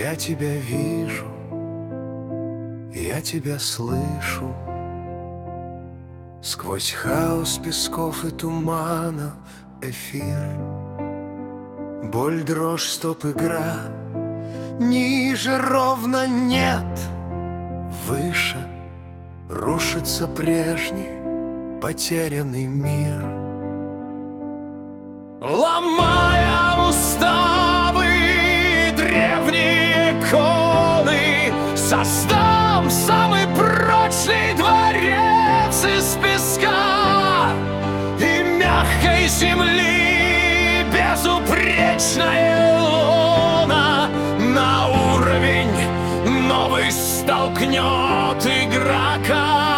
Я тебя вижу, я тебя слышу. Сквозь хаос песков и туманов эфир. Боль, дрожь, стоп, игра. Ниже ровно нет. Выше рушится прежний потерянный мир. Ломая уставы, древние коны, создам самый прочный дворец из песка и мягкой земли. Безупречная луна на уровень новый столкнет игрока.